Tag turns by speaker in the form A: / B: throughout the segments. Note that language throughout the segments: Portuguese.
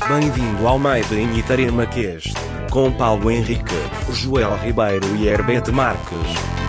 A: Bem-vindo ao Made in Itarema Cast, com Paulo Henrique, Joel Ribeiro e Herbete Marques.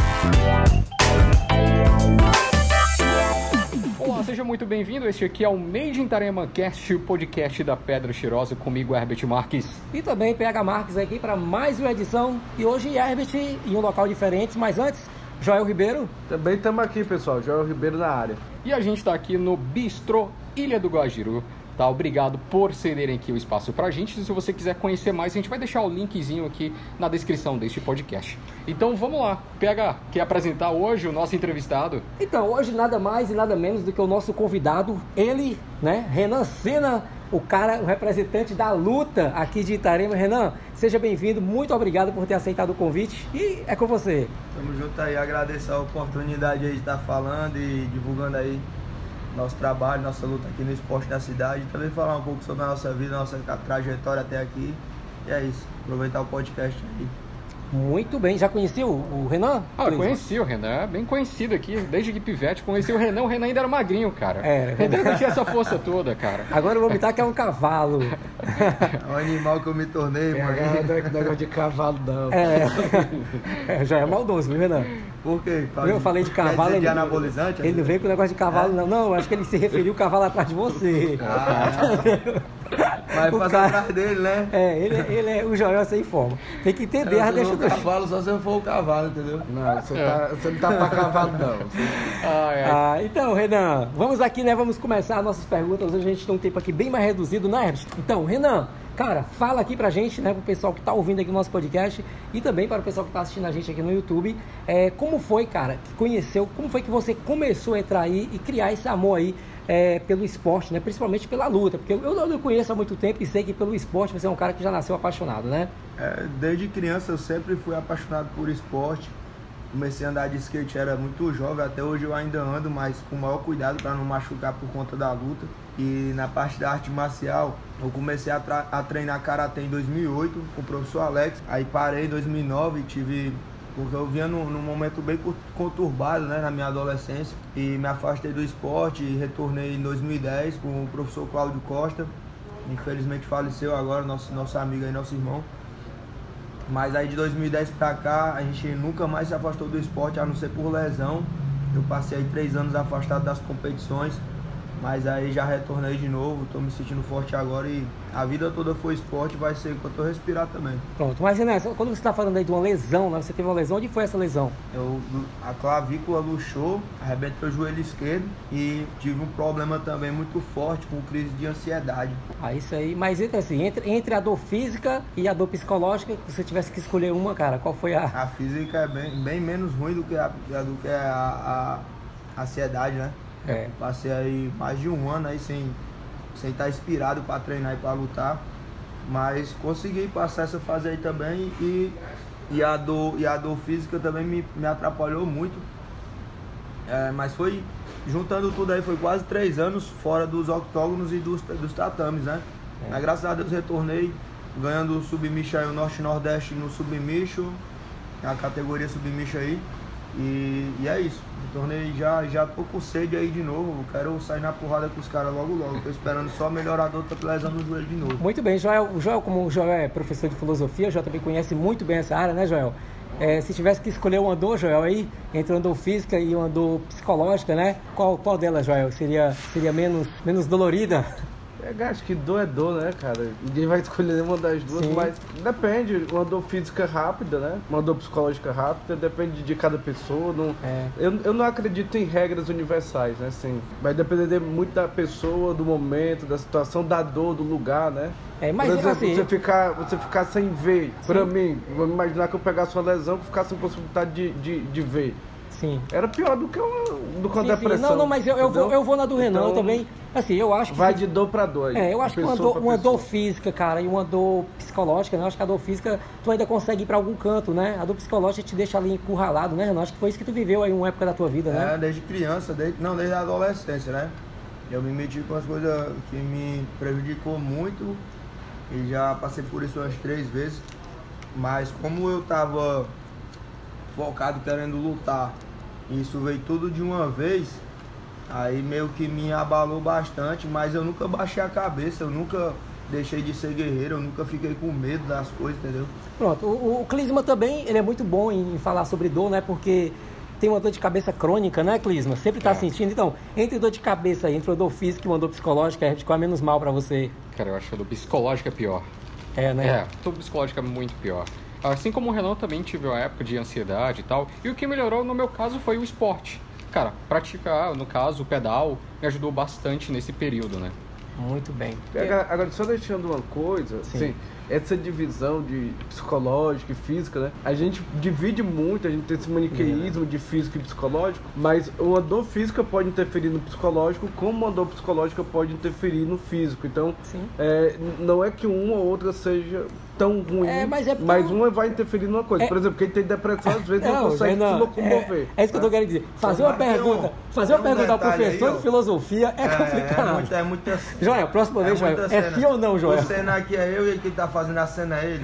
B: Olá, seja muito bem-vindo. Este aqui é o Made in Itarema Cast, o podcast da Pedra Cheirosa, comigo, Herbete Marques.
C: E também PH Marques aqui para mais uma edição. E hoje Herbert em um local diferente, mas antes, Joel Ribeiro.
D: Também estamos aqui, pessoal. Joel Ribeiro na área.
B: E a gente está aqui no Bistrô Ilha do Guajiru. Tá, obrigado por cederem aqui o espaço pra gente. Se você quiser conhecer mais, a gente vai deixar o linkzinho aqui na descrição deste podcast. Então vamos lá. PH, quer apresentar hoje o nosso entrevistado?
C: Então, hoje nada mais e nada menos do que o nosso convidado, ele, né, Renan Sena, o cara, o representante da luta aqui de Itarema. Renan, seja bem-vindo, muito obrigado por ter aceitado o convite e é com você.
D: Tamo junto aí, agradeço a oportunidade aí de estar falando e divulgando aí nosso trabalho, nossa luta aqui no esporte da cidade, e também falar um pouco sobre a nossa vida, nossa trajetória até aqui. E é isso, aproveitar o podcast aí.
C: Muito bem, já conheceu o Renan?
B: Conheci o Renan, é bem conhecido aqui, desde que pivete, conheci o Renan ainda era magrinho, cara. Renan não tinha essa força toda, cara.
C: Agora eu vou imitar que é um cavalo.
D: É um animal que eu me tornei, mano.
C: Não é negócio de cavalo, não. Já é maldoso, viu, Renan?
D: Por quê?
C: Eu falei de cavalo,
D: ele anabolizante?
C: Ele não veio com o negócio de cavalo, não. Não, acho que ele se referiu ao cavalo atrás de você.
D: Vai fazer atrás dele, né?
C: Ele é o Joel sem forma. Tem que entender a deixa do
D: cavalo só se eu for o cavalo, entendeu?
C: Não, você não tá pra cavalo, não. Então, Renan, vamos aqui, né? Vamos começar as nossas perguntas. Hoje a gente tem um tempo aqui bem mais reduzido, né, Herbert? Então, Renan, cara, fala aqui pra gente, né, pro pessoal que tá ouvindo aqui o nosso podcast e também para o pessoal que tá assistindo a gente aqui no YouTube, como foi, cara, que conheceu, como foi que você começou a entrar aí e criar esse amor aí pelo esporte, né, principalmente pela luta, porque eu não conheço há muito tempo e sei que pelo esporte você é um cara que já nasceu apaixonado, né?
D: Desde criança eu sempre fui apaixonado por esporte. Comecei a andar de skate, era muito jovem, até hoje eu ainda ando, mas com o maior cuidado para não machucar por conta da luta. E na parte da arte marcial, eu comecei a treinar karatê em 2008 com o professor Alex. Aí parei em 2009 e porque eu vinha num momento bem conturbado, né, na minha adolescência, e me afastei do esporte e retornei em 2010 com o professor Cláudio Costa. Infelizmente faleceu agora, nosso amigo aí, nosso irmão. Mas aí de 2010 pra cá, a gente nunca mais se afastou do esporte, a não ser por lesão. Eu passei aí 3 anos afastado das competições, mas aí já retornei de novo, tô me sentindo forte agora e a vida toda foi esporte, vai ser enquanto eu respirar também.
C: Pronto, mas Renan, quando você tá falando aí de uma lesão, né, você teve uma lesão, onde foi essa lesão?
D: A clavícula luxou, arrebentei o joelho esquerdo e tive um problema também muito forte com crise de ansiedade.
C: Isso aí, mas assim, entre a dor física e a dor psicológica, se você tivesse que escolher uma, cara, qual foi a...
D: A física é bem menos ruim do que a ansiedade, né? Passei aí mais de um ano aí sem estar inspirado para treinar e para lutar, mas consegui passar essa fase aí também e a dor física também me atrapalhou muito, mas foi juntando tudo aí, foi quase 3 anos fora dos octógonos e dos tatames, né? Mas graças a Deus retornei ganhando o submicho aí, o Norte Nordeste no submicho, a categoria submicho aí. E é isso, retornei, já tô com sede aí de novo, quero sair na porrada com os caras logo, tô esperando só melhorar a dor da lesão no joelho de novo.
C: Muito bem, Joel, como o Joel é professor de filosofia, o Joel também conhece muito bem essa área, né, Joel? Se tivesse que escolher uma dor, Joel, aí, entre uma dor física e uma dor psicológica, né, qual delas, Joel, seria menos dolorida?
D: Acho que dor é dor, né, cara? Ninguém vai escolher nenhuma das duas, sim, mas depende. Uma dor física rápida, né? Uma dor psicológica rápida, depende de cada pessoa. Eu não acredito em regras universais, né? Assim, vai depender muito da pessoa, do momento, da situação, da dor, do lugar, né?
C: Mas
D: por exemplo,
C: assim,
D: você ficar sem ver, sim, pra mim, vamos imaginar que eu pegasse uma lesão e ficasse sem possibilidade de ver.
C: Sim.
D: Era pior do que uma depressão.
C: Não, mas eu vou na do Renan, então, eu também. Assim, eu acho que.
D: Vai de dor pra dor.
C: Eu acho que uma dor física, cara, e uma dor psicológica, né? Eu acho que a dor física tu ainda consegue ir pra algum canto, né? A dor psicológica te deixa ali encurralado, né, Renan? Acho que foi isso que tu viveu aí uma época da tua vida, né?
D: Desde criança, desde a adolescência, né? Eu me meti com as coisas que me prejudicou muito e já passei por isso umas 3 vezes. Mas como eu tava focado querendo lutar, isso veio tudo de uma vez, aí meio que me abalou bastante, mas eu nunca baixei a cabeça, eu nunca deixei de ser guerreiro, eu nunca fiquei com medo das coisas, entendeu?
C: Pronto, o Clisma também, ele é muito bom em falar sobre dor, né? Porque tem uma dor de cabeça crônica, né, Clisma? Sempre tá sentindo. Então, entre dor de cabeça, entre uma dor física e uma dor psicológica, qual é menos mal pra você?
B: Cara, eu acho que a dor psicológica é pior.
C: É, né?
B: A dor psicológica é muito pior. Assim como o Renan também tive uma época de ansiedade e tal. E o que melhorou no meu caso foi o esporte. Cara, praticar, no caso, o pedal, me ajudou bastante nesse período, né?
C: Muito bem.
E: Agora, só deixando uma coisa, assim, essa divisão de psicológica e física, né? A gente divide muito, a gente tem esse maniqueísmo de físico e psicológico, mas uma dor física pode interferir no psicológico, como uma dor psicológica pode interferir no físico. Então, não é que uma ou outra seja tão ruim, mas uma vai interferir numa coisa. Por exemplo, quem tem depressão às vezes não consegue se locomover.
C: É isso que eu tô querendo dizer. Fazer uma pergunta ao professor de filosofia é complicado.
D: É muito
C: Joel, próxima vez, Joel. É sim ou não, Joel?
D: A cena aqui é eu e quem tá fazendo a cena é ele.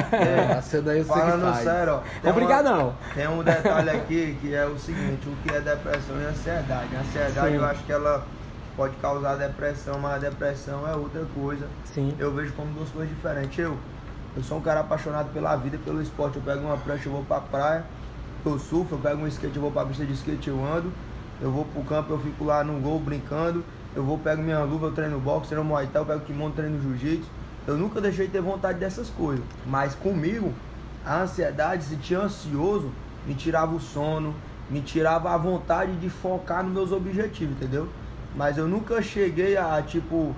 E: A cena é eu sei que
D: falando
E: faz.
D: sério, ó.
C: Obrigadão.
D: Tem um detalhe aqui que é o seguinte, o que é depressão e ansiedade. A ansiedade eu acho que ela pode causar depressão, mas a depressão é outra coisa.
C: Sim.
D: Eu vejo como duas coisas diferentes. Eu sou um cara apaixonado pela vida, pelo esporte. Eu pego uma prancha, eu vou pra praia, eu surfo, eu pego um skate, eu vou pra pista de skate, eu ando. Eu vou pro campo, eu fico lá no gol brincando. Eu pego minha luva, eu treino boxe, treino muay thai, eu pego kimono, treino jiu-jitsu. Eu nunca deixei de ter vontade dessas coisas. Mas comigo, a ansiedade, se tinha ansioso, me tirava o sono, me tirava a vontade de focar nos meus objetivos, entendeu? Mas eu nunca cheguei tipo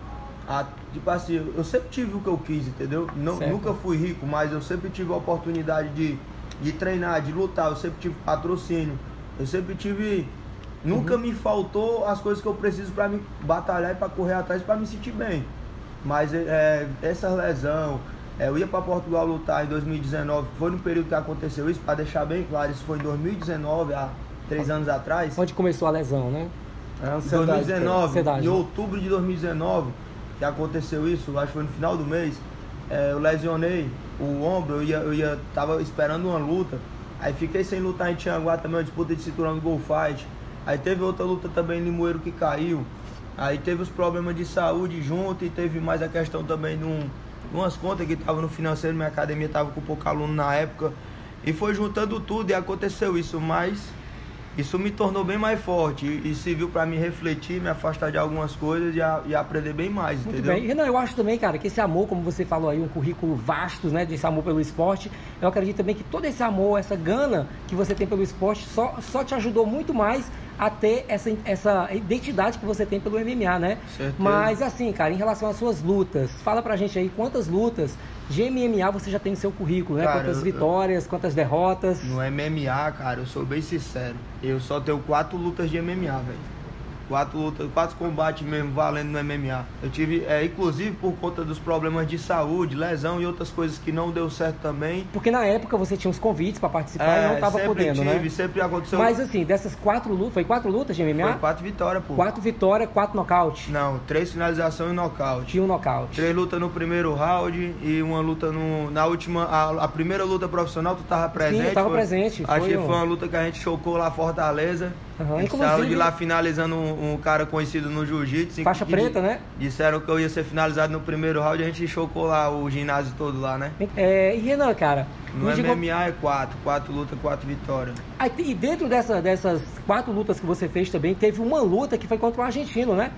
D: assim, eu sempre tive o que eu quis, entendeu? Nunca fui rico, mas eu sempre tive a oportunidade de treinar, de lutar, eu sempre tive patrocínio, eu sempre tive... Nunca me faltou as coisas que eu preciso para me batalhar e para correr atrás, para me sentir bem. Mas essa lesão, eu ia para Portugal lutar em 2019, foi no período que aconteceu isso, para deixar bem claro, isso foi em 2019, há 3 anos atrás.
C: Onde começou a lesão, né?
D: Em 2019, em outubro de 2019, que aconteceu isso, acho que foi no final do mês, eu lesionei o ombro, tava esperando uma luta, aí fiquei sem lutar em Tianguá também, uma disputa de cinturão do Bullfight. Aí teve outra luta também em Limoeiro que caiu. Aí teve os problemas de saúde junto e teve mais a questão também de umas contas que estavam no financeiro, minha academia estava com pouco aluno na época. E foi juntando tudo e aconteceu isso, mas isso me tornou bem mais forte e serviu para me refletir, me afastar de algumas coisas e aprender bem mais,
C: muito
D: entendeu?
C: Bem. Renan, eu acho também, cara, que esse amor, como você falou aí, um currículo vasto, né, desse amor pelo esporte, eu acredito também que todo esse amor, essa gana que você tem pelo esporte só te ajudou muito mais a ter essa identidade que você tem pelo MMA, né?
D: Certeza.
C: Mas assim, cara, em relação às suas lutas, fala pra gente aí quantas lutas de MMA você já tem no seu currículo, né? Cara, quantas vitórias, quantas derrotas?
D: No MMA, cara, eu sou bem sincero, eu só tenho 4 lutas de MMA, velho. 4 lutas, 4 combates mesmo valendo no MMA. Eu tive, inclusive por conta dos problemas de saúde, lesão e outras coisas que não deu certo também.
C: Porque na época você tinha uns convites para participar e não estava podendo, né?
D: Sempre aconteceu.
C: Mas assim, dessas 4 lutas, foi 4 lutas de MMA?
D: Foi 4 vitórias, pô.
C: 4 vitórias, 4 nocaute?
D: Não, 3 finalizações e nocaute.
C: E um nocaute.
D: 3 lutas no primeiro round e uma luta na última, a primeira luta profissional, tu tava presente?
C: Sim, eu tava presente.
D: Acho que foi uma luta que a gente chocou lá Fortaleza.
C: Uhum.
D: A gente saiu de lá finalizando um cara conhecido no jiu-jitsu.
C: Faixa preta, né?
D: Disseram que eu ia ser finalizado no primeiro round, a gente chocou lá o ginásio todo lá, né?
C: E Renan, cara...
D: No MMA é 4 lutas, 4 vitórias.
C: E dentro dessas 4 lutas que você fez também, teve uma luta que foi contra um argentino, né?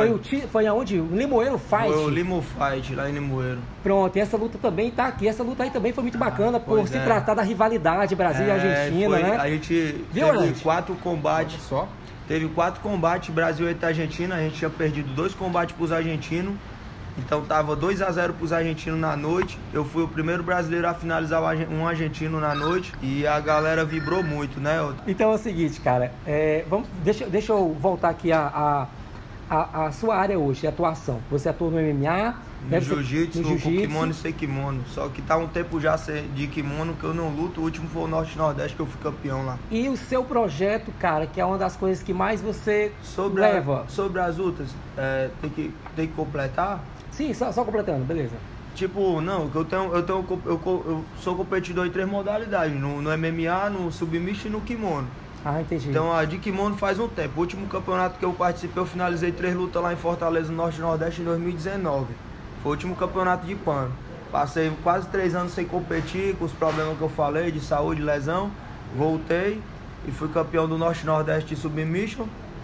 C: Foi aonde? O Limoeiro Fight?
D: Foi o Limo Fight, lá em Limoeiro.
C: Pronto, e essa luta também tá aqui. Essa luta aí também foi muito bacana, por se tratar da rivalidade Brasil e Argentina, né?
D: A gente teve 4 combates.
B: Só?
D: Teve 4 combates, Brasil e Argentina. A gente tinha perdido 2 combates pros argentinos. Então tava 2-0 pros argentinos na noite. Eu fui o primeiro brasileiro a finalizar um argentino na noite. E a galera vibrou muito, né?
C: Então é o seguinte, cara. Deixa eu voltar aqui a sua área hoje, a atuação. Você atua no MMA,
D: no jiu-jitsu, com kimono e sem kimono. Só que tá um tempo já de kimono que eu não luto. O último foi o Norte-Nordeste que eu fui campeão lá.
C: E o seu projeto, cara, que é uma das coisas que mais você leva?
D: Sobre as lutas, tem que completar?
C: Sim, só completando, beleza.
D: Tipo, não, eu sou competidor em 3 modalidades, no MMA, no submission e no kimono.
C: Ah, entendi.
D: Então a de kimono faz um tempo. O último campeonato que eu participei, eu finalizei 3 lutas lá em Fortaleza, no Norte e Nordeste, em 2019. Foi o último campeonato de pano. Passei quase 3 anos sem competir, com os problemas que eu falei, de saúde, lesão. Voltei e fui campeão do Norte-Nordeste de Submission.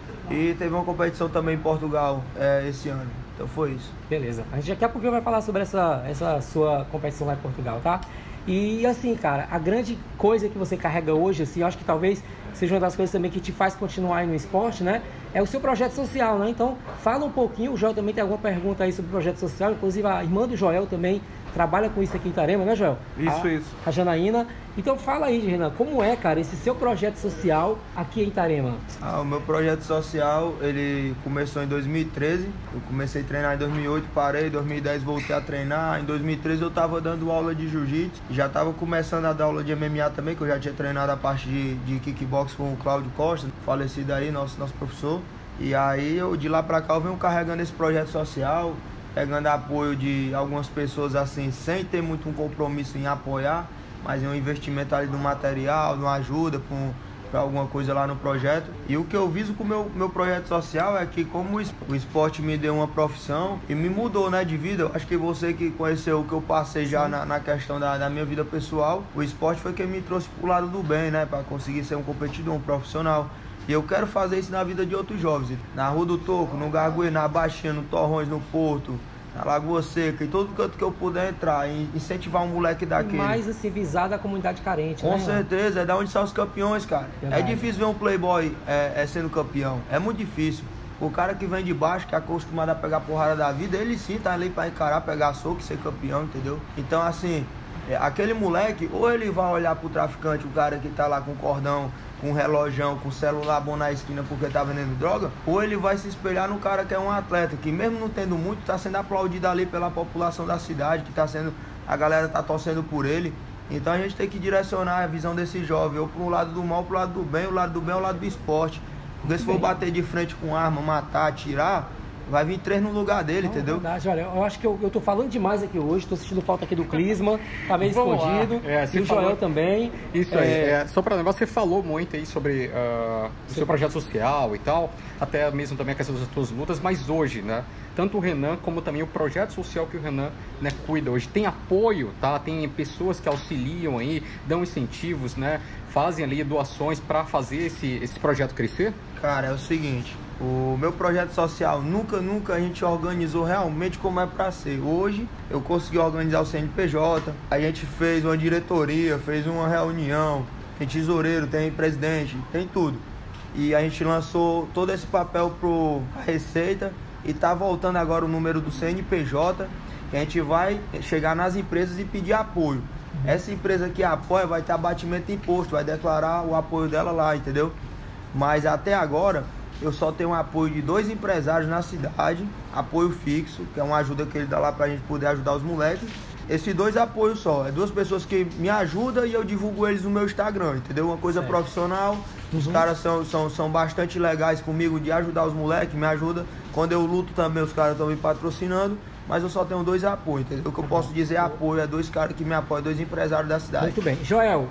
D: E teve uma competição também em Portugal esse ano. Então foi isso.
C: Beleza. A gente daqui a pouco vai falar sobre essa sua competição lá em Portugal, tá? E assim, cara, a grande coisa que você carrega hoje, assim, eu acho que talvez seja uma das coisas também que te faz continuar aí no esporte, né? É o seu projeto social, né? Então, fala um pouquinho. O Joel também tem alguma pergunta aí sobre o projeto social. Inclusive, a irmã do Joel também trabalha com isso aqui em Itarema, né, Joel?
E: Isso.
C: A Janaína. Então, fala aí, Renan, como é, cara, esse seu projeto social aqui em Itarema?
D: O meu projeto social, ele começou em 2013. Eu comecei a treinar em 2008, parei. Em 2010 voltei a treinar. Em 2013 eu tava dando aula de jiu-jitsu. Já tava começando a dar aula de MMA também, que eu já tinha treinado a parte de kickbox com o Cláudio Costa, falecido aí, nosso professor. E aí, de lá pra cá, eu venho carregando esse projeto social, pegando apoio de algumas pessoas assim, sem ter muito um compromisso em apoiar, mas em um investimento ali no material, numa ajuda para alguma coisa lá no projeto. E o que eu viso com o meu projeto social é que, como o esporte me deu uma profissão e me mudou, né, de vida, eu acho que você que conheceu o que eu passei já na questão da minha vida pessoal, o esporte foi quem me trouxe pro lado do bem, né, para conseguir ser um competidor, um profissional. E eu quero fazer isso na vida de outros jovens. Na Rua do Toco, no Garguê, na Baixinha, no Torrões, no Porto, na Lagoa Seca, em todo canto que eu puder entrar, e incentivar um moleque daquele.
C: Mais assim, visado a comunidade carente,
D: Com
C: né?
D: certeza, é da onde são os campeões, cara.
C: Verdade.
D: É difícil ver um playboy sendo campeão. É muito difícil. O cara que vem de baixo, que é acostumado a pegar porrada da vida, ele sim tá ali pra encarar, pegar soco e ser campeão, entendeu? Então, assim, aquele moleque, ou ele vai olhar pro traficante, o cara que tá lá com cordão, com relojão, com celular bom na esquina porque tá vendendo droga, ou ele vai se espelhar no cara que é um atleta, que mesmo não tendo muito, tá sendo aplaudido ali pela população da cidade, que tá sendo, a galera tá torcendo por ele. Então a gente tem que direcionar a visão desse jovem, ou pro lado do mal, pro lado do bem. O lado do bem é o lado do esporte. Porque se for bater de frente com arma, matar, atirar, vai vir 3 no lugar dele, entendeu?
C: É verdade, olha, eu acho que eu tô falando demais aqui hoje, tô sentindo falta aqui do Clisma, tá meio escondido, e o Joel também.
B: Isso aí, só para lembrar, você falou muito aí sobre o seu projeto social e tal, até mesmo também a questão das suas lutas, mas hoje, né, tanto o Renan como também o projeto social que o Renan, né, cuida hoje, tem apoio, tá? Tem pessoas que auxiliam aí, dão incentivos, né, fazem ali doações para fazer esse projeto crescer?
D: Cara, é o seguinte, o meu projeto social nunca a gente organizou realmente como é pra ser. Hoje eu consegui organizar o CNPJ, a gente fez uma diretoria, fez uma reunião, tem tesoureiro, tem presidente, tem tudo. E a gente lançou todo esse papel pra Receita e tá voltando agora o número do CNPJ, que a gente vai chegar nas empresas e pedir apoio. Essa empresa que apoia vai ter abatimento de imposto, vai declarar o apoio dela lá, entendeu? Mas até agora eu só tenho apoio de 2 empresários na cidade, apoio fixo, que é uma ajuda que ele dá lá pra gente poder ajudar os moleques. Esses 2 apoios só, é 2 pessoas que me ajudam e eu divulgo eles no meu Instagram, entendeu? Uma coisa profissional, os caras são bastante legais comigo de ajudar os moleques, me ajudam. Quando eu luto também, os caras estão me patrocinando, mas eu só tenho 2 apoios, entendeu? O que eu posso dizer apoio é 2 caras que me apoiam, 2 empresários da cidade.
C: Muito bem. Joel,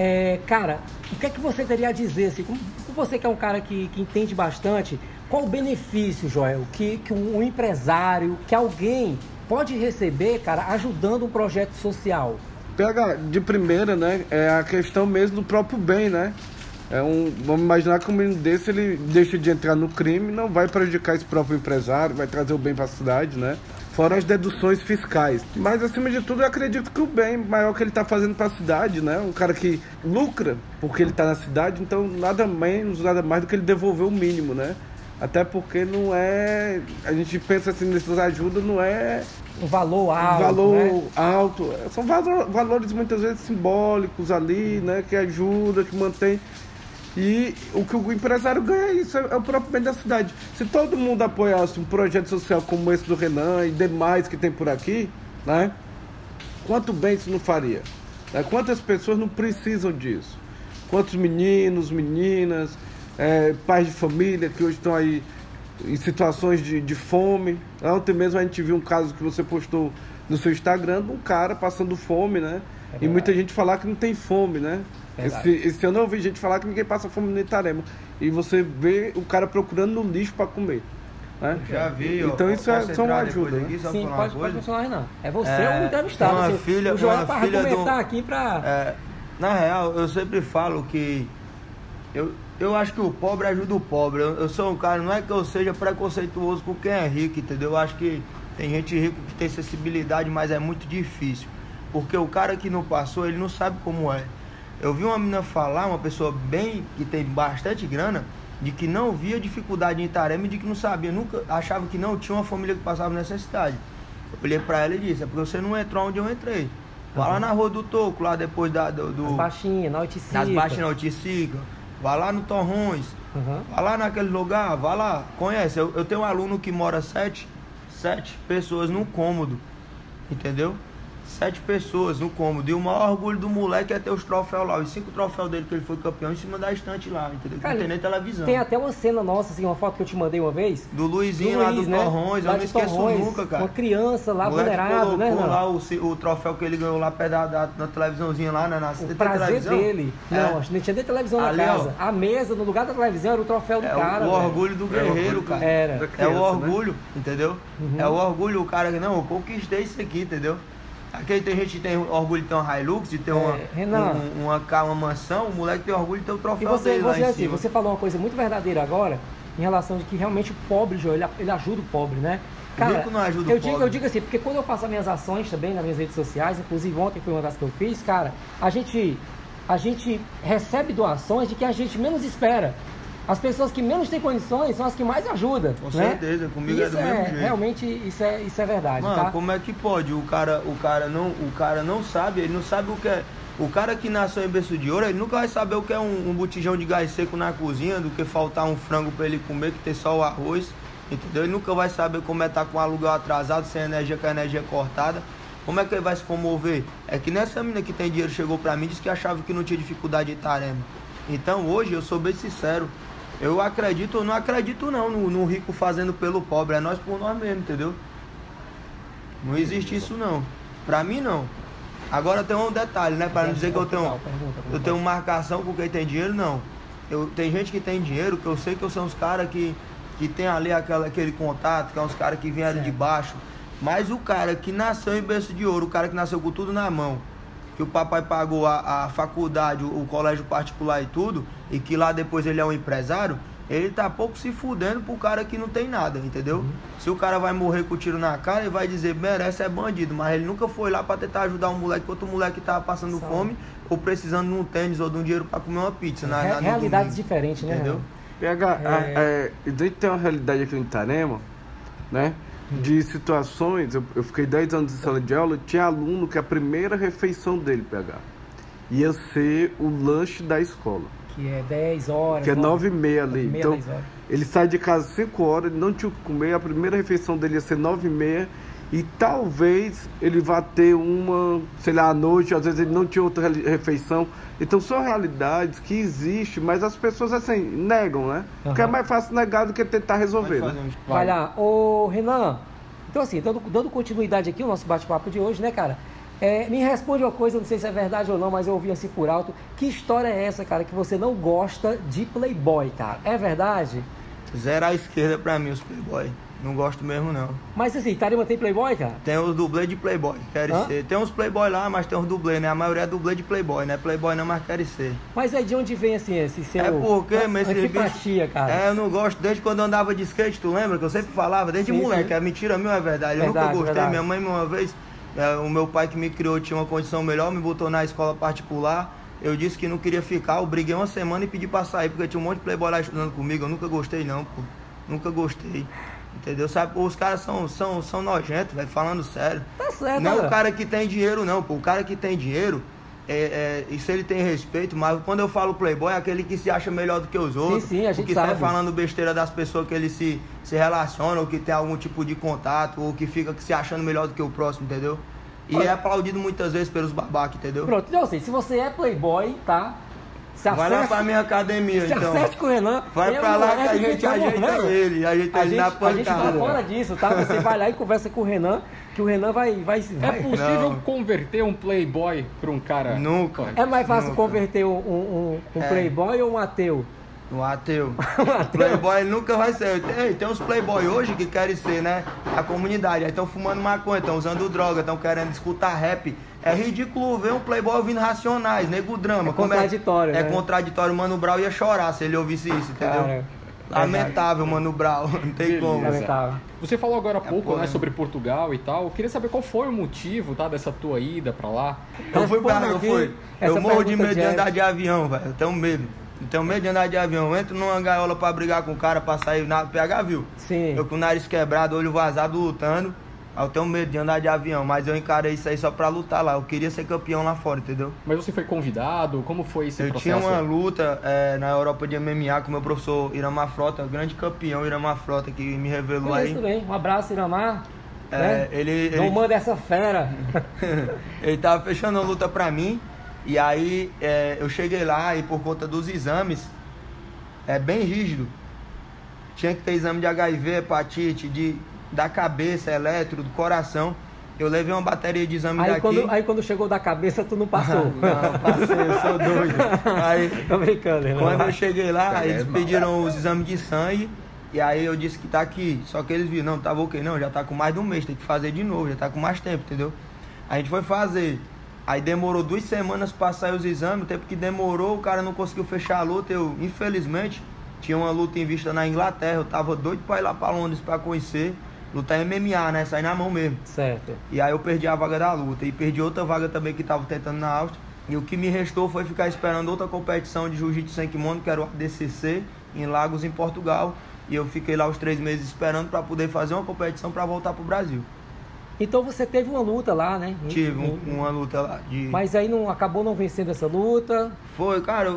C: cara, o que é que você teria a dizer, assim, como você que é um cara que entende bastante, qual o benefício, Joel, que um empresário, que alguém pode receber, cara, ajudando um projeto social?
E: Pega de primeira, né, é a questão mesmo do próprio bem, né? Vamos imaginar que um menino desse, ele deixa de entrar no crime, não vai prejudicar esse próprio empresário, vai trazer o bem para a cidade, né? Fora as deduções fiscais. Mas, acima de tudo, eu acredito que o bem maior que ele está fazendo para a cidade, né? Um cara que lucra porque ele está na cidade, então nada menos, nada mais do que ele devolver o mínimo, né? Até porque não é... A gente pensa assim, nessas ajudas, não é...
C: Um valor alto,
E: alto. São valores muitas vezes simbólicos ali, né? Que ajuda, que mantém... E o que o empresário ganha, isso é o próprio bem da cidade. Se todo mundo apoiasse um projeto social como esse do Renan e demais que tem por aqui, né? Quanto bem isso não faria? Né? Quantas pessoas não precisam disso? Quantos meninos, meninas, pais de família que hoje estão aí em situações de fome. Ontem mesmo a gente viu um caso que você postou no seu Instagram de um cara passando fome, né? E muita gente falar que não tem fome, né? Esse ano eu ouvi gente falar que ninguém passa fome no Itarema. E você vê o cara procurando no lixo para comer. Né?
D: Já vi,
E: então isso é só uma ajuda.
D: Aqui, só
C: sim, pode funcionar, Renan. É você o
D: o
C: entrevistado.
D: Joel
C: para argumentar aqui para...
D: na real, eu sempre falo que eu acho que o pobre ajuda o pobre. Eu sou um cara, não é que eu seja preconceituoso com quem é rico, entendeu? Eu acho que tem gente rica que tem sensibilidade, mas é muito difícil. Porque o cara que não passou, ele não sabe como é. Eu vi uma menina falar, uma pessoa bem, que tem bastante grana, de que não via dificuldade em Itarema e de que não sabia, nunca achava que não tinha uma família que passava necessidade. Eu olhei pra ela e disse, é porque você não entrou onde eu entrei. Vai lá na Rua do Toco, lá depois
C: Nas Baixinhas, na Oiticica.
D: Nas Baixinhas, na Oiticica. Vai lá no Torrões. Vai lá naquele lugar, vai lá, conhece. Eu tenho um aluno que mora 7 pessoas num cômodo, entendeu? 7 pessoas no cômodo. E o maior orgulho do moleque é ter os troféus lá. Os 5 troféus dele que ele foi campeão em cima da estante lá, entendeu?
C: Cara,
D: não tem nem televisão.
C: Tem até uma cena nossa, assim, uma foto que eu te mandei uma vez.
D: Do Luizinho lá do Torrões, eu não esqueço nunca, cara.
C: Uma criança lá,
D: o
C: vulnerável, né,
D: Renan? Lá o troféu que ele ganhou lá perto na televisãozinha lá, né?
C: O prazer dele. Não, acho que nem tinha nem televisão ali, na casa. Ó, a mesa, no lugar da televisão, era o troféu do cara.
D: O orgulho do guerreiro, cara.
C: Era.
D: É o orgulho, entendeu? É o orgulho, o cara que, não, eu conquistei isso aqui, entendeu? Aqui tem gente que tem orgulho de ter uma Hilux, de ter uma mansão, o moleque tem orgulho de ter o troféu dele lá em cima.
C: Você falou uma coisa muito verdadeira agora, em relação de que realmente o pobre, Joel, ele ajuda o pobre, né? Cara,
D: o rico não ajuda o pobre.
C: Eu digo assim, porque quando eu faço as minhas ações também nas minhas redes sociais, inclusive ontem foi uma das que eu fiz, cara, a gente recebe doações de que a gente menos espera. As pessoas que menos têm condições são as que mais ajudam.
D: Com certeza, comigo é do mesmo jeito.
C: Realmente isso é verdade.
D: Mano,
C: tá?
D: como é que pode? O cara não sabe, ele não sabe o que é. O cara que nasceu em berço de ouro, ele nunca vai saber o que é um botijão de gás seco na cozinha, do que faltar um frango pra ele comer, que tem só o arroz, entendeu? Ele nunca vai saber como é estar com o aluguel atrasado, sem energia, com a energia cortada. Como é que ele vai se comover? É que nessa menina que tem dinheiro chegou pra mim e disse que achava que não tinha dificuldade em Itarema. Então hoje eu sou bem sincero. Eu acredito ou não acredito não no rico fazendo pelo pobre, é nós por nós mesmos, entendeu? Não existe isso não, pra mim não. Agora tem um detalhe, né, para não dizer que eu tenho marcação com quem tem dinheiro, não. Tem gente que tem dinheiro, que eu sei que são os caras que tem ali aquele contato, que são os caras que vieram de baixo. Mas o cara que nasceu em berço de ouro, o cara que nasceu com tudo na mão, que o papai pagou a faculdade, o colégio particular e tudo, e que lá depois ele é um empresário, ele tá pouco se fudendo pro cara que não tem nada, entendeu? Se o cara vai morrer com o tiro na cara, ele vai dizer, merece, é bandido, mas ele nunca foi lá pra tentar ajudar um moleque, outro moleque que tava passando fome, ou precisando de um tênis ou de um dinheiro pra comer uma pizza.
C: Realidades diferentes, né?
E: Entendeu? PH, a gente tem uma realidade aqui em Itarema, né? De situações, eu fiquei 10 anos em sala de aula, tinha aluno que a primeira refeição dele, PH, ia ser o lanche da escola.
C: Que é 10 horas.
E: Que é 9h30 ali. Então, ele sai de casa 5 horas, ele não tinha o que comer, a primeira refeição dele ia ser 9h30, e talvez ele vá ter uma, sei lá, à noite, às vezes ele não tinha outra refeição. Então são realidades que existem, mas as pessoas assim, negam, né? Porque é mais fácil negar do que tentar resolver, né?
C: Vai lá. Ô, Renan, então assim, dando continuidade aqui ao nosso bate-papo de hoje, né, cara? Me responde uma coisa, não sei se é verdade ou não, mas eu ouvi assim por alto. Que história é essa, cara, que você não gosta de Playboy, cara? É verdade?
D: Zero à esquerda pra mim, os Playboy. Não gosto mesmo, não.
C: Mas assim, Itarema tem Playboy, cara?
D: Tem os dublê de Playboy, querem ser. Tem uns Playboy lá, mas tem uns dublê, né? A maioria é dublê de Playboy, né? Playboy não, mas querem ser.
C: Mas aí de onde vem, assim, esse seu...
D: É porque, mas esse
C: bicho... cara.
D: Eu não gosto, desde quando eu andava de skate, tu lembra? Que eu sempre falava, desde moleque, é mentira minha, é verdade. Eu nunca gostei, minha mãe uma vez, o meu pai que me criou tinha uma condição melhor, me botou na escola particular. Eu disse que não queria ficar, eu briguei uma semana e pedi pra sair, porque tinha um monte de Playboy lá estudando comigo, eu nunca gostei não, pô. Nunca gostei. Entendeu? Sabe, os caras são nojentos, velho, falando sério.
C: Tá certo,
D: não é o cara que tem dinheiro, não, pô. O cara que tem dinheiro, isso ele tem respeito, mas quando eu falo Playboy, é aquele que se acha melhor do que os outros.
C: Sim, a gente
D: que
C: sabe.
D: sai falando besteira das pessoas que ele se relaciona, ou que tem algum tipo de contato, ou que fica se achando melhor do que o próximo, entendeu? E é aplaudido muitas vezes pelos babacas, entendeu?
C: Pronto, então assim, se você é Playboy, tá?
D: Vai lá pra minha academia, então.
C: Se acerte com o Renan.
D: Vai pra lá que a gente ajeita ele. Ajeita ele na pancada.
C: A gente tá fora disso, tá? Você vai lá e conversa com o Renan, que o Renan vai...
B: É possível converter um Playboy pra um cara...
D: Nunca.
C: É mais fácil converter um Playboy ou um ateu?
D: No ateu. Playboy ele nunca vai ser. Tem uns playboy hoje que querem ser, né? A comunidade. Aí estão fumando maconha, estão usando droga, estão querendo escutar rap. É ridículo ver um playboy ouvindo Racionais, Nego Drama.
C: É contraditório,
D: né? É contraditório. Mano Brown ia chorar se ele ouvisse isso, entendeu?
C: Cara,
D: lamentável, Mano Brown. Não tem como.
C: Lamentável.
B: Você falou agora há pouco, né, sobre Portugal e tal. Eu queria saber qual foi o motivo, tá, dessa tua ida pra lá.
D: Eu morro de medo de andar de avião, velho. Eu tenho medo. Eu tenho medo de andar de avião. Eu entro numa gaiola pra brigar com o cara, pra sair na PH, viu?
C: Sim.
D: Eu com o nariz quebrado, olho vazado, lutando. Aí eu tenho medo de andar de avião, mas eu encarei isso aí só pra lutar lá. Eu queria ser campeão lá fora, entendeu?
B: Mas você foi convidado? Como foi esse processo?
D: Eu tinha uma luta na Europa de MMA com o meu professor Iramar Frota, grande campeão Iramar Frota, que me revelou aí.
C: Isso bem. Um abraço, Iramar.
D: Né?
C: Não manda essa fera.
D: Ele tava fechando a luta pra mim. E aí eu cheguei lá e por conta dos exames, é bem rígido. Tinha que ter exame de HIV, hepatite, da cabeça, eletro, do coração. Eu levei uma bateria de exame daqui.
C: Aí quando chegou da cabeça, tu não passou.
D: Não, passei, eu sou doido. Aí,
C: tô brincando, não.
D: Quando eu cheguei lá, eles pediram os exames de sangue. E aí eu disse que tá aqui. Só que eles viram, não, tava ok, não, já tá com mais de um mês, tem que fazer de novo, já tá com mais tempo, entendeu? A gente foi fazer. Aí demorou 2 semanas pra sair os exames, o tempo que demorou, o cara não conseguiu fechar a luta. Eu, infelizmente, tinha uma luta em vista na Inglaterra, eu tava doido pra ir lá pra Londres pra conhecer. Lutar MMA, né? Sair na mão mesmo.
C: Certo.
D: E aí eu perdi a vaga da luta. E perdi outra vaga também que tava tentando na Áustria. E o que me restou foi ficar esperando outra competição de jiu-jitsu sem kimono, que era o ADCC, em Lagos, em Portugal. E eu fiquei lá os 3 meses esperando pra poder fazer uma competição pra voltar pro Brasil.
C: Então você teve uma luta lá, né?
D: Tive uma luta lá.
C: Mas aí acabou não vencendo essa luta?
D: Foi, cara,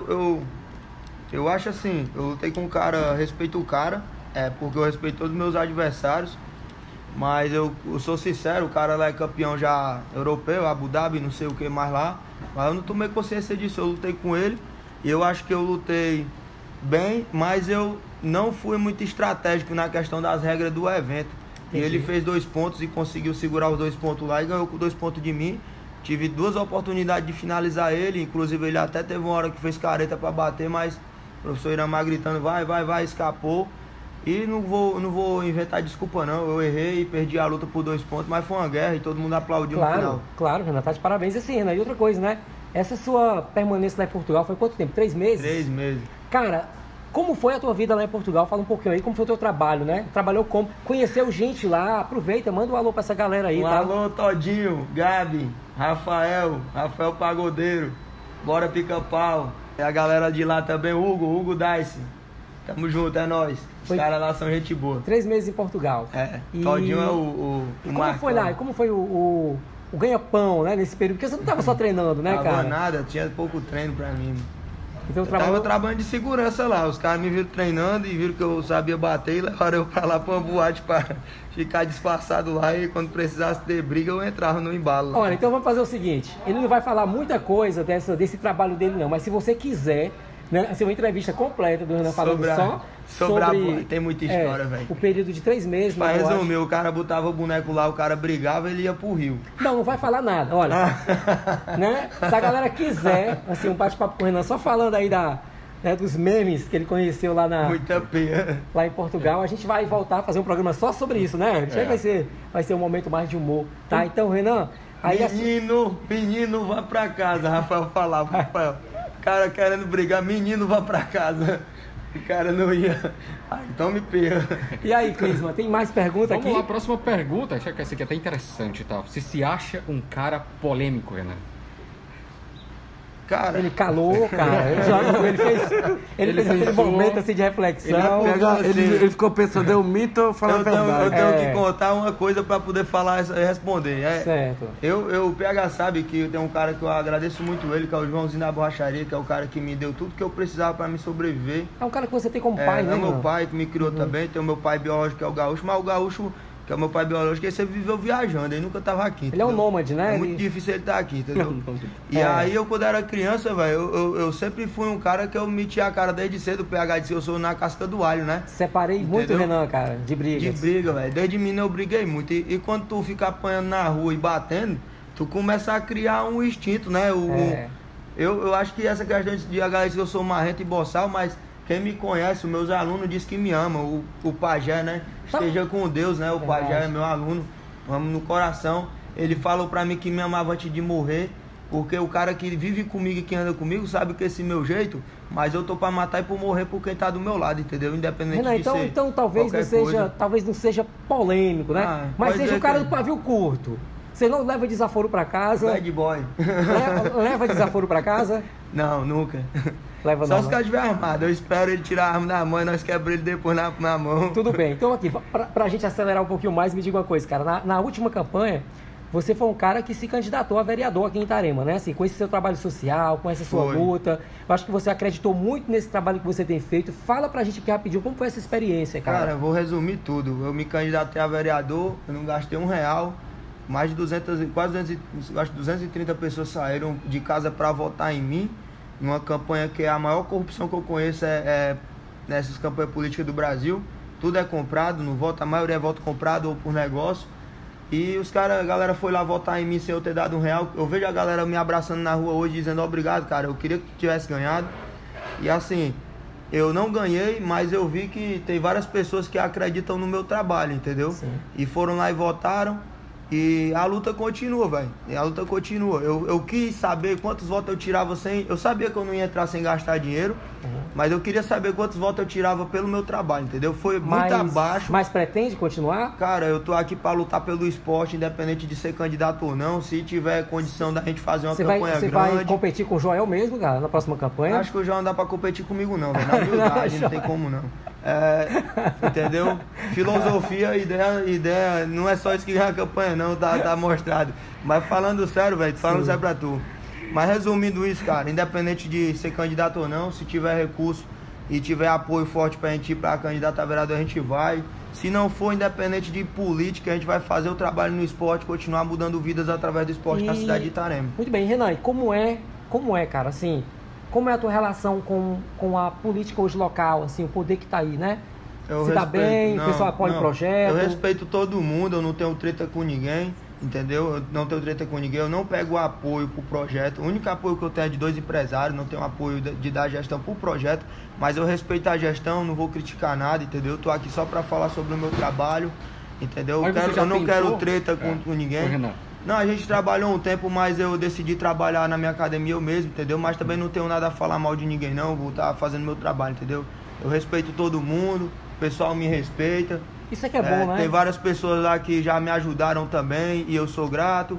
D: eu acho assim, eu lutei com o cara, respeito o cara, porque eu respeito todos os meus adversários. Mas eu sou sincero, o cara lá é campeão já europeu, Abu Dhabi, não sei o que mais lá. Mas eu não tomei consciência disso, eu lutei com ele. E eu acho que eu lutei bem, mas eu não fui muito estratégico na questão das regras do evento. Entendi. E ele fez 2 pontos e conseguiu segurar os 2 pontos lá e ganhou com 2 pontos de mim. Tive 2 oportunidades de finalizar ele, inclusive ele até teve uma hora que fez careta para bater, mas o professor Iramar gritando, vai, escapou. E não vou inventar desculpa não, eu errei e perdi a luta por 2 pontos, mas foi uma guerra e todo mundo aplaudiu no final. Claro,
C: Renan, tá de parabéns assim, Renan. E outra coisa, né? Essa sua permanência lá em Portugal foi quanto tempo? 3 meses?
D: 3 meses.
C: Cara, como foi a tua vida lá em Portugal? Fala um pouquinho aí, como foi o teu trabalho, né? Trabalhou como? Conheceu gente lá? Aproveita, manda um alô pra essa galera aí, tá?
D: Alô, Todinho, Gabi, Rafael Pagodeiro, bora Pica-Pau. E a galera de lá também, Hugo Dice. Tamo junto, é nóis. Os caras lá são gente boa.
C: 3 meses em Portugal.
D: Todinho é o
C: como foi lá? E como foi o ganha-pão, né, nesse período? Porque você não tava só treinando, né, cara?
D: Não tava nada, tinha pouco treino pra mim.
C: Então,
D: eu tava trabalhando de segurança lá. Os caras me viram treinando e viram que eu sabia bater e levaram eu pra lá pra uma boate pra ficar disfarçado lá. E quando precisasse ter briga, eu entrava no embalo.
C: Olha, então vamos fazer o seguinte. Ele não vai falar muita coisa desse trabalho dele, não. Mas se você quiser, né, assim, uma entrevista completa do Renan falando sobre
D: tem muita história, velho.
C: O período de 3 meses.
D: Pra resumir, o cara botava o boneco lá, o cara brigava, ele ia pro rio.
C: Não vai falar nada, olha. Né? Se a galera quiser, assim, um bate-papo com o Renan, só falando aí dos memes que ele conheceu lá
D: Muita pena.
C: Lá em Portugal, a gente vai voltar a fazer um programa só sobre isso, né? Vai ser um momento mais de humor, tá? Então, Renan... Aí
D: menino, vá pra casa, Rafael falava, Rafael. Cara querendo brigar, menino, vá pra casa. O cara não ia. Então me perca.
C: E aí, Clisma, tem mais perguntas aqui?
B: Vamos lá, próxima pergunta. Acho que essa aqui é até interessante, tá? Você se acha um cara polêmico, Renan?
D: Cara...
C: Ele calou, cara. Ele fez aquele momento assim de reflexão.
E: Ele ficou pensando, é um mito ou fala a verdade?
D: Eu tenho que contar uma coisa pra poder falar e responder.
C: Certo.
D: O PH sabe que tem um cara que eu agradeço muito ele, que é o Joãozinho da Borracharia, que é o cara que me deu tudo que eu precisava pra me sobreviver.
C: É um cara que você tem como pai, né?
D: É meu pai que me criou também. Tem o meu pai biológico, que é o Gaúcho, mas o Gaúcho... que é o meu pai biológico, ele sempre viveu viajando, ele nunca estava aqui.
C: Ele é um nômade, né?
D: É muito difícil ele estar aqui, entendeu? E aí, quando era criança, velho, eu sempre fui um cara que eu metia a cara desde cedo, o PH disse que eu sou na casca do alho, né?
C: Separei muito o Renan, cara, de brigas.
D: De briga, velho. Desde menino eu briguei muito. E quando tu fica apanhando na rua e batendo, tu começa a criar um instinto, né? Eu acho que essa questão de a galera diz que eu sou marrento e boçal, mas... quem me conhece, os meus alunos dizem que me amam. O Pajé, né? Esteja com Deus, né? O Pajé é meu aluno, amo no coração. Ele falou pra mim que me amava antes de morrer, porque o cara que vive comigo e que anda comigo sabe que esse é meu jeito, mas eu tô pra matar e por morrer por quem tá do meu lado, entendeu? Independente
C: Renan,
D: de ser
C: então talvez não seja polêmico, né? Mas seja o cara do pavio curto. Você não leva desaforo pra casa?
D: Bad boy.
C: Leva desaforo pra casa?
D: Não, nunca.
C: Leva
D: Só
C: não,
D: se o cara estiver armado. Eu espero ele tirar a arma da mão e nós quebramos ele depois na mão.
C: Tudo bem. Então aqui, pra gente acelerar um pouquinho mais, me diga uma coisa, cara. Na última campanha, você foi um cara que se candidatou a vereador aqui em Itarema, né? Assim, com esse seu trabalho social, com essa sua luta. Eu acho que você acreditou muito nesse trabalho que você tem feito. Fala pra gente aqui rapidinho, como foi essa experiência, cara?
D: Cara, eu vou resumir tudo. Eu me candidatei a vereador, eu não gastei R$1. Mais de 230 pessoas saíram de casa para votar em mim, numa campanha que é a maior corrupção que eu conheço nessas campanhas políticas do Brasil. Tudo é comprado, não voto, a maioria é voto comprado ou por negócio. E a galera foi lá votar em mim sem eu ter dado R$1. Eu vejo a galera me abraçando na rua hoje dizendo obrigado, cara, eu queria que tivesse ganhado. E assim, eu não ganhei, mas eu vi que tem várias pessoas que acreditam no meu trabalho, entendeu? Sim. E foram lá e votaram. E a luta continua, velho. A luta continua. Eu quis saber quantos votos eu tirava sem... Eu sabia que eu não ia entrar sem gastar dinheiro, mas eu queria saber quantos votos eu tirava pelo meu trabalho, entendeu? Foi muito abaixo.
C: Mas pretende continuar?
D: Cara, eu tô aqui pra lutar pelo esporte, independente de ser candidato ou não. Se tiver condição da gente fazer uma campanha grande... Você
C: vai competir com o Joel mesmo, cara, na próxima campanha?
D: Acho que o Joel não dá pra competir comigo não, velho. Na humildade, não tem como não. Entendeu? Filosofia, ideia, não é só isso que ganha a campanha não, tá mostrado. Mas falando sério, velho, falando sério pra tu. Mas resumindo isso, cara, independente de ser candidato ou não, se tiver recurso e tiver apoio forte pra gente ir pra candidato a vereador, a gente vai. Se não for independente de política, a gente vai fazer o trabalho no esporte, continuar mudando vidas através do esporte na cidade de Itarema.
C: Muito bem, Renan, e como é, cara, assim... Como é a tua relação com a política hoje local, assim, o poder que está aí, né? Se dá bem, o pessoal apoia o projeto?
D: Eu respeito todo mundo, eu não tenho treta com ninguém, entendeu? Eu não tenho treta com ninguém, eu não pego apoio pro projeto. O único apoio que eu tenho é de 2 empresários, não tenho apoio de dar gestão pro projeto, mas eu respeito a gestão, não vou criticar nada, entendeu? Eu tô aqui só para falar sobre o meu trabalho, entendeu? Eu não quero treta com ninguém. Não, a gente trabalhou um tempo, mas eu decidi trabalhar na minha academia eu mesmo, entendeu? Mas também não tenho nada a falar mal de ninguém não, vou estar fazendo meu trabalho, entendeu? Eu respeito todo mundo, o pessoal me respeita.
C: Isso é que é bom, né?
D: Tem várias pessoas lá que já me ajudaram também e eu sou grato.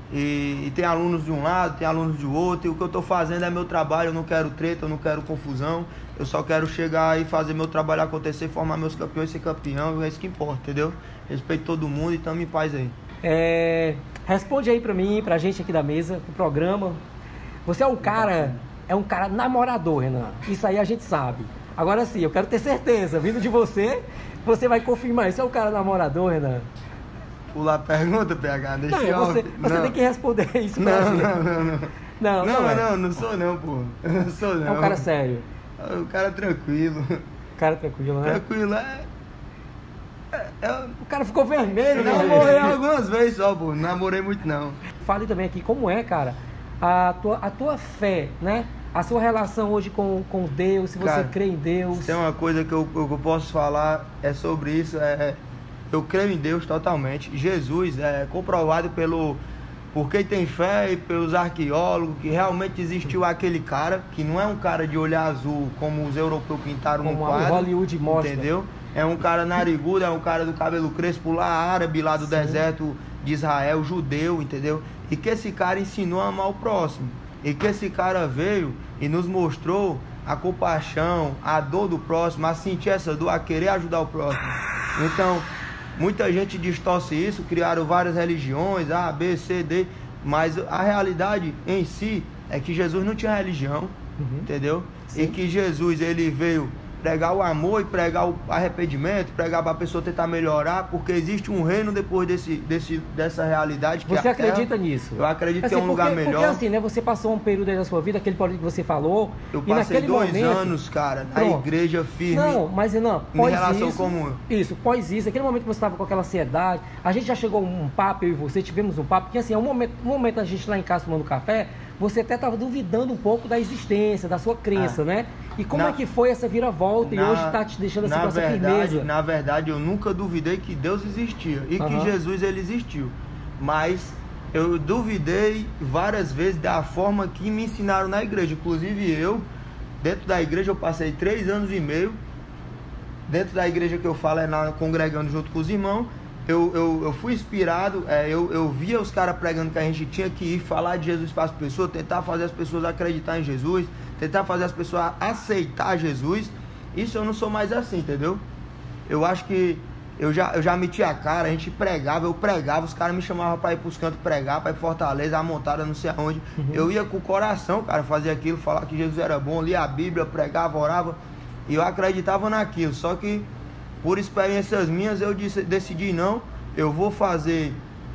D: E tem alunos de um lado, tem alunos do outro, e o que eu tô fazendo é meu trabalho, eu não quero treta, eu não quero confusão. Eu só quero chegar e fazer meu trabalho acontecer, formar meus campeões, ser campeão, é isso que importa, entendeu? Respeito todo mundo e tamo em paz aí.
C: Responde aí pra mim, pra gente aqui da mesa, pro programa. Você é um cara namorador, Renan. Isso aí a gente sabe. Agora sim, eu quero ter certeza, vindo de você, você vai confirmar. Você é um cara namorador, Renan?
D: Pula a pergunta, PH, deixa eu...
C: Você tem que responder isso pra gente.
D: Não sou não, pô. Não sou não.
C: É um cara sério.
D: O cara tranquilo.
C: Cara tranquilo, né?
D: Tranquilo,
C: O cara ficou vermelho, né?
D: Eu namorei algumas vezes só, pô. Não namorei muito, não.
C: Fale também aqui como é, cara, a tua fé, né? A sua relação hoje com Deus, se você cara, crê em Deus.
D: Tem uma coisa que eu posso falar sobre isso. Eu creio em Deus totalmente. Jesus é comprovado por quem tem fé e pelos arqueólogos, que realmente existiu aquele cara, que não é um cara de olho azul, como os europeus pintaram no quadro.
C: Como Hollywood mostra.
D: Entendeu? É um cara narigudo, é um cara do cabelo crespo lá, árabe, lá do deserto de Israel, judeu, entendeu? E que esse cara ensinou a amar o próximo. E que esse cara veio e nos mostrou a compaixão, a dor do próximo, a sentir essa dor, a querer ajudar o próximo. Então, muita gente distorce isso, criaram várias religiões, A, B, C, D, mas a realidade em si é que Jesus não tinha religião, entendeu? Sim. E que Jesus, ele veio pregar o amor e pregar o arrependimento, pregar para a pessoa tentar melhorar, porque existe um reino depois dessa realidade. Que
C: você acredita nisso?
D: Eu acredito assim, que é um lugar melhor.
C: Porque assim, né, você passou um período aí da sua vida, aquele período que você falou,
D: eu
C: e
D: passei
C: naquele
D: 2
C: momento,
D: anos, cara, na igreja firme.
C: Não, mas não,
D: em relação comum.
C: Isso, pós isso, aquele momento que você estava com aquela ansiedade, a gente já chegou um papo, eu e você, tivemos um papo, que assim, um momento a gente lá em casa tomando café, você até estava duvidando um pouco da existência, da sua crença, né? E como é que foi essa viravolta e hoje está te deixando assim com essa firmeza?
D: Na verdade, eu nunca duvidei que Deus existia e que Jesus ele existiu. Mas eu duvidei várias vezes da forma que me ensinaram na igreja. Inclusive eu, dentro da igreja, eu passei 3 anos e meio. Dentro da igreja que eu falo é congregando junto com os irmãos. Eu fui inspirado, eu via os caras pregando que a gente tinha que ir falar de Jesus para as pessoas, tentar fazer as pessoas acreditar em Jesus, tentar fazer as pessoas aceitar Jesus. Isso eu não sou mais assim, entendeu? Eu acho que eu já meti a cara, a gente pregava, eu pregava, os caras me chamavam para ir para os cantos pregar, para ir para Fortaleza, a montada não sei aonde. Eu ia com o coração, cara, fazer aquilo, falar que Jesus era bom, lia a Bíblia, pregava, orava, e eu acreditava naquilo, só que por experiências minhas, eu decidi não, eu vou fazer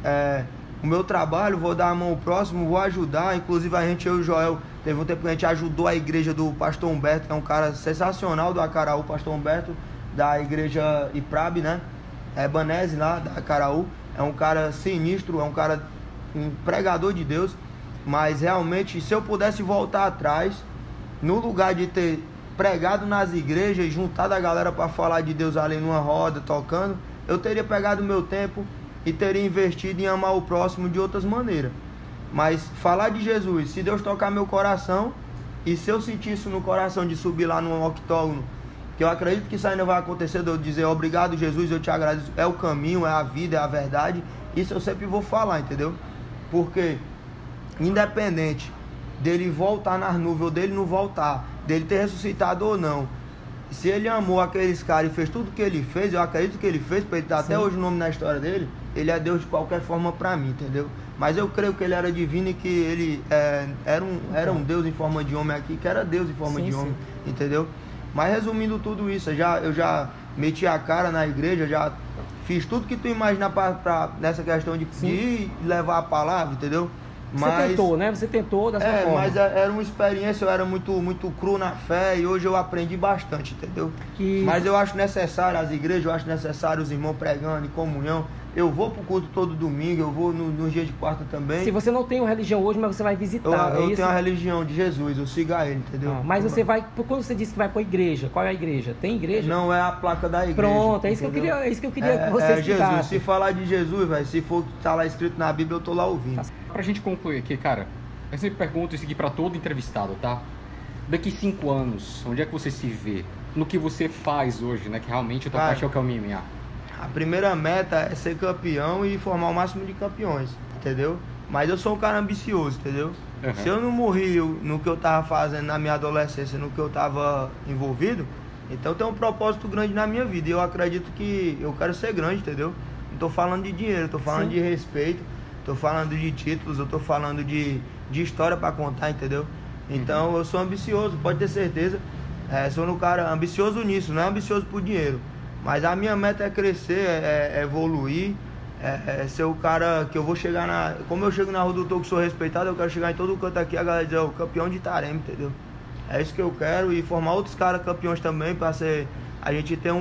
D: o meu trabalho, vou dar a mão ao próximo, vou ajudar. Inclusive eu e o Joel, teve um tempo que a gente ajudou a igreja do pastor Humberto, que é um cara sensacional do Acaraú, pastor Humberto, da igreja Iprabe, né? Banese lá, da Acaraú. É um cara sinistro, é um cara, um pregador de Deus. Mas realmente, se eu pudesse voltar atrás, no lugar de ter pregado nas igrejas e juntado a galera para falar de Deus ali numa roda, tocando, eu teria pegado o meu tempo e teria investido em amar o próximo de outras maneiras. Mas falar de Jesus, se Deus tocar meu coração, e se eu sentir isso no coração de subir lá no octógono, que eu acredito que isso ainda vai acontecer, de eu dizer obrigado Jesus, eu te agradeço, é o caminho, é a vida, é a verdade, isso eu sempre vou falar, entendeu? Porque independente dele voltar nas nuvens ou dele não voltar, dele ter ressuscitado ou não, se ele amou aqueles caras e fez tudo o que ele fez, eu acredito que ele fez, para ele estar até hoje o nome na história dele, ele é Deus de qualquer forma para mim, entendeu? Mas eu creio que ele era divino e que ele era um Deus em forma de homem aqui, que era Deus em forma de homem, entendeu? Mas resumindo tudo isso, eu já meti a cara na igreja, já fiz tudo que tu imagina nessa questão de ir levar a palavra, entendeu?
C: Você tentou, né? Você tentou dessa forma.
D: Mas era uma experiência, eu era muito cru na fé e hoje eu aprendi bastante, entendeu? Mas eu acho necessário as igrejas, eu acho necessário os irmãos pregando em comunhão. Eu vou pro culto todo domingo, eu vou nos dias de quarta também.
C: Se você não tem uma religião hoje, mas você vai visitar,
D: eu tenho a religião de Jesus, eu sigo a ele, entendeu?
C: Mas você vai, quando você disse que vai pra igreja, qual é a igreja? Tem igreja?
D: Não, é a placa da igreja.
C: Pronto, é isso que eu queria, que você explicasse.
D: Jesus, se falar de Jesus, velho, se for tá lá escrito na Bíblia, eu tô lá ouvindo.
B: Pra gente concluir aqui, cara, eu sempre pergunto isso aqui pra todo entrevistado, tá? Daqui 5 anos, onde é que você se vê? No que você faz hoje, né? Que realmente a tua paixão que é o MMA.
D: A primeira meta é ser campeão e formar o máximo de campeões, entendeu? Mas eu sou um cara ambicioso, entendeu? Se eu não morri no que eu tava fazendo na minha adolescência, no que eu tava envolvido, então tem um propósito grande na minha vida. E eu acredito que eu quero ser grande, entendeu? Não tô falando de dinheiro, tô falando de respeito, tô falando de títulos, eu tô falando de história pra contar, entendeu? Então eu sou ambicioso, pode ter certeza. Sou um cara ambicioso nisso, não é ambicioso por dinheiro. Mas a minha meta é crescer, é evoluir, ser o cara que eu vou chegar como eu chego na Rua do Toco, sou respeitado, eu quero chegar em todo canto aqui, a galera dizer, o campeão de Itarema, entendeu? É isso que eu quero, e formar outros caras campeões também, pra ser... A gente tem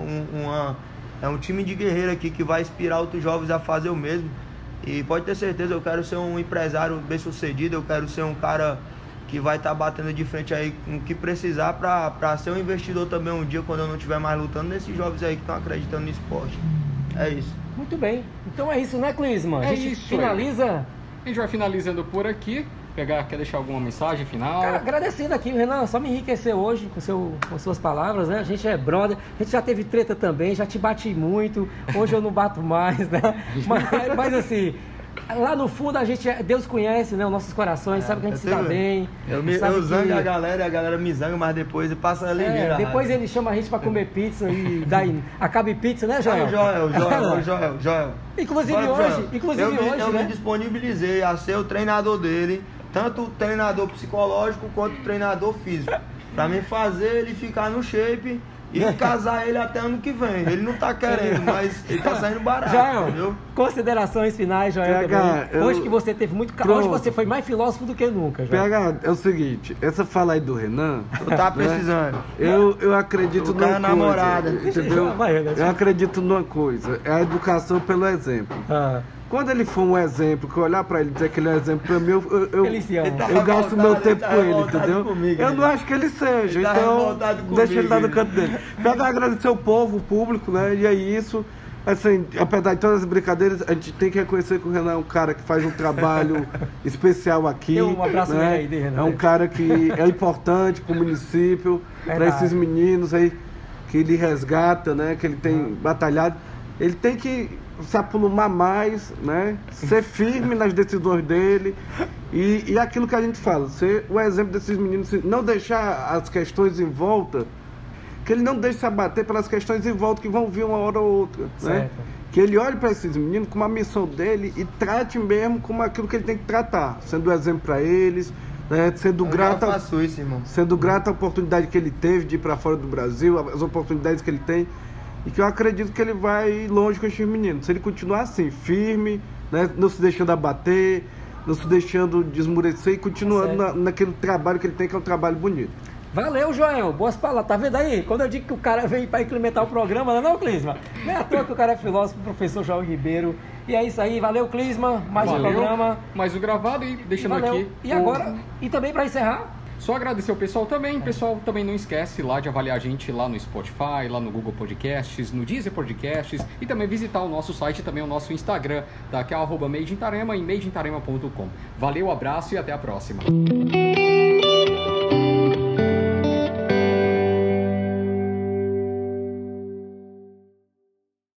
D: um time de guerreiro aqui que vai inspirar outros jovens a fazer o mesmo. E pode ter certeza, eu quero ser um empresário bem sucedido, eu quero ser um cara que vai estar batendo de frente aí com o que precisar pra ser um investidor também um dia, quando eu não estiver mais lutando, nesses jovens aí que estão acreditando no esporte. É isso.
C: Muito bem. Então é isso, né, Clisman? A gente finaliza...
B: Aí. A gente vai finalizando por aqui. Quer deixar alguma mensagem final?
C: Cara, agradecendo aqui, Renan, só me enriquecer hoje com suas palavras, né? A gente é brother, a gente já teve treta também, já te bati muito, hoje eu não bato mais, né? Mas assim... Lá no fundo a gente, Deus conhece, né, os nossos corações, sabe que a gente se dá bem.
D: Eu zango a galera me zanga, mas depois passa ligeiro.
C: Depois ele chama a gente pra comer pizza e daí acabe pizza, né, Joel?
D: Joel.
C: Inclusive hoje,
D: eu me disponibilizei a ser o treinador dele, tanto o treinador psicológico quanto o treinador físico. pra mim fazer ele ficar no shape e casar ele até ano que vem. Ele não tá querendo, mas ele tá saindo barato,
C: Joel,
D: entendeu?
C: Considerações finais, Joel, também. Hoje que você teve muito... Hoje você foi mais filósofo do que nunca, Joel.
E: PH, é o seguinte, essa fala aí do Renan...
D: Tu tá precisando.
E: Eu acredito numa coisa,
D: namorada.
E: entendeu? Eu acredito numa coisa, é a educação pelo exemplo. Quando ele for um exemplo, que eu olhar pra ele e dizer que ele é um exemplo pra mim, eu gasto meu tempo com ele, entendeu?
D: Comigo,
E: eu não acho que ele seja, então deixa ele lá no canto dele. Pega agradecer o povo, o público, né? E é isso. Assim, apesar de todas as brincadeiras, a gente tem que reconhecer que o Renan é um cara que faz um trabalho especial aqui.
C: Um abraço,
E: né?
C: aí, Renan.
E: É um cara que é importante pro município, para esses meninos aí que ele resgata, né? Que ele tem batalhado. Ele tem que se aprumar mais, né? Ser firme nas decisões dele e aquilo que a gente fala, ser o exemplo desses meninos, não deixar as questões em volta, que ele não deixe se abater pelas questões em volta que vão vir uma hora ou outra, né? Que ele olhe para esses meninos como a missão dele e trate mesmo como aquilo que ele tem que tratar, sendo exemplo para eles, né? Sendo grato à oportunidade que ele teve de ir para fora do Brasil, as oportunidades que ele tem. E que eu acredito que ele vai longe com esses meninos. Se ele continuar assim, firme, né, não se deixando abater, não se deixando desmurecer e continuando naquele trabalho que ele tem, que é um trabalho bonito.
C: Valeu, Joel. Boas palavras. Tá vendo aí? Quando eu digo que o cara veio para incrementar o programa, não, Clisma? Não é à toa que o cara é filósofo, professor Joel Ribeiro. E é isso aí. Valeu, Clisma. Mais um programa.
B: Mais um gravado e deixando aqui.
C: E agora, e também para encerrar...
B: Só agradecer ao pessoal também. Pessoal, também não esquece lá de avaliar a gente lá no Spotify, lá no Google Podcasts, no Deezer Podcasts e também visitar o nosso site e também o nosso Instagram, que é @madeintarema e madeintarema.com. Valeu, abraço e até a próxima.